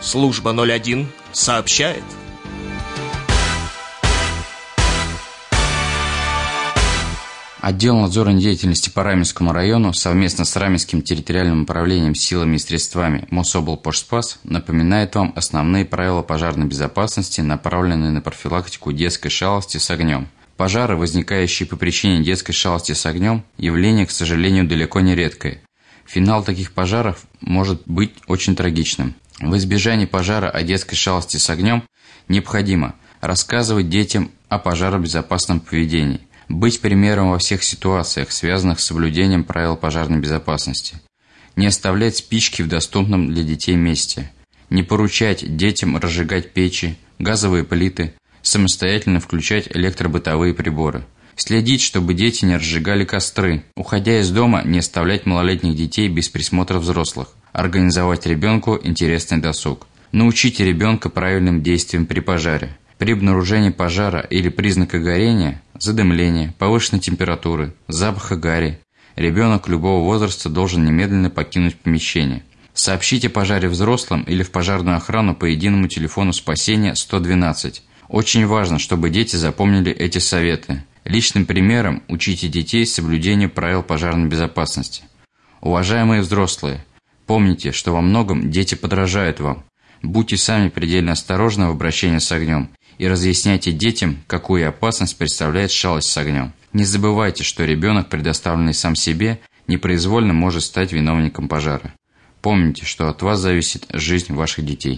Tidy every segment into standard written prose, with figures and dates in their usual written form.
Служба 01 сообщает. Отдел надзорной деятельности по Раменскому району совместно с Раменским территориальным управлением силами и средствами Мособлпожспас напоминает вам основные правила пожарной безопасности, направленные на профилактику детской шалости с огнем. Пожары, возникающие по причине детской шалости с огнем, явление, к сожалению, далеко не редкое. Финал таких пожаров может быть очень трагичным. В избежании пожара от детской шалости с огнем необходимо рассказывать детям о пожаробезопасном поведении, быть примером во всех ситуациях, связанных с соблюдением правил пожарной безопасности, не оставлять спички в доступном для детей месте, не поручать детям разжигать печи, газовые плиты, самостоятельно включать электробытовые приборы, следить, чтобы дети не разжигали костры, уходя из дома, не оставлять малолетних детей без присмотра взрослых, организовать ребенку интересный досуг, научите ребенка правильным действиям при пожаре. При обнаружении пожара или признака горения, задымления, повышенной температуры, запаха гари, ребенок любого возраста должен немедленно покинуть помещение. Сообщите о пожаре взрослым или в пожарную охрану по единому телефону спасения 112. Очень важно, чтобы дети запомнили эти советы. Личным примером учите детей соблюдению правил пожарной безопасности. Уважаемые взрослые, помните, что во многом дети подражают вам. Будьте сами предельно осторожны в обращении с огнем и разъясняйте детям, какую опасность представляет шалость с огнем. Не забывайте, что ребенок, предоставленный сам себе, непроизвольно может стать виновником пожара. Помните, что от вас зависит жизнь ваших детей.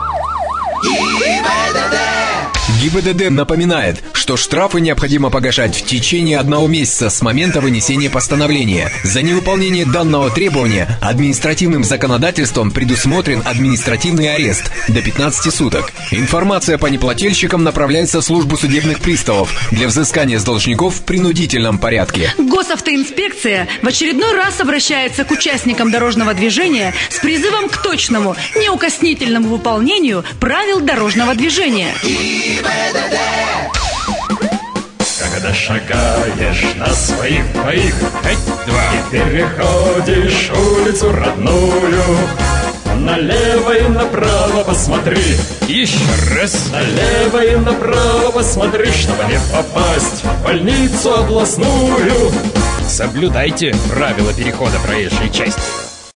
ГИБДД напоминает, что штрафы необходимо погашать в течение 1 месяца с момента вынесения постановления. За невыполнение данного требования административным законодательством предусмотрен административный арест до 15 суток. Информация по неплательщикам направляется в службу судебных приставов для взыскания с должников в принудительном порядке. Госавтоинспекция в очередной раз обращается к участникам дорожного движения с призывом к точному, неукоснительному выполнению правил дорожного движения. Когда шагаешь на своих двоих и переходишь улицу родную, налево и направо посмотри. Еще раз. Налево и направо посмотри, чтобы не попасть в больницу областную. Соблюдайте правила перехода проезжей части.